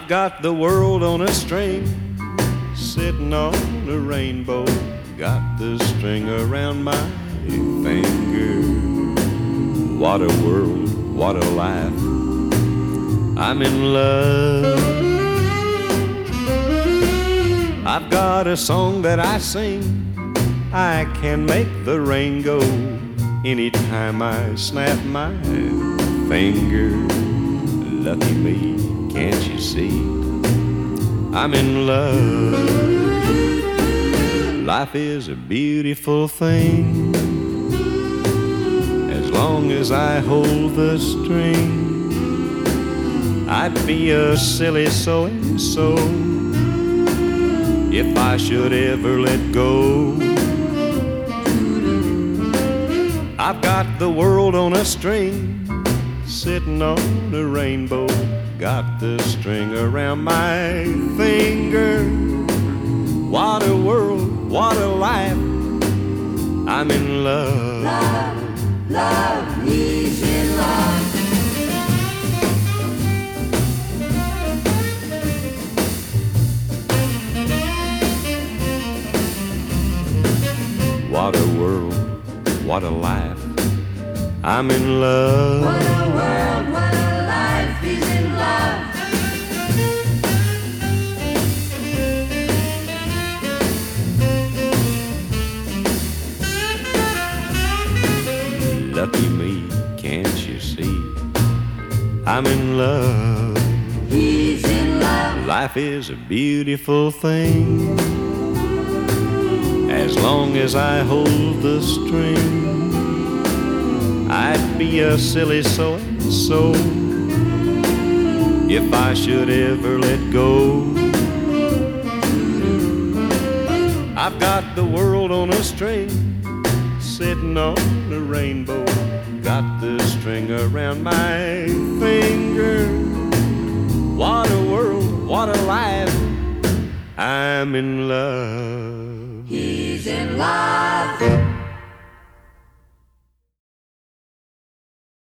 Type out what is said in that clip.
I've got the world on a string, sitting on a rainbow. Got the string around my finger. What a world, what a life. I'm in love. I've got a song that I sing. I can make the rain go anytime I snap my finger. Lucky me, can't you see? I'm in love. Life is a beautiful thing. As long as I hold the string, I'd be a silly so-and-so if I should ever let go. I've got the world on a string, sitting on a rainbow. Got the string around my finger. What a world, what a life. I'm in love. Love, love, he's in love. What a world, what a life. I'm in love. What a world, what a life, he's in love. Lucky me, can't you see? I'm in love. He's in love. Life is a beautiful thing. As long as I hold the string, I'd be a silly so-and-so if I should ever let go. I've got the world on a string, sitting on a rainbow. Got the string around my finger. What a world, what a life. I'm in love. He's in love.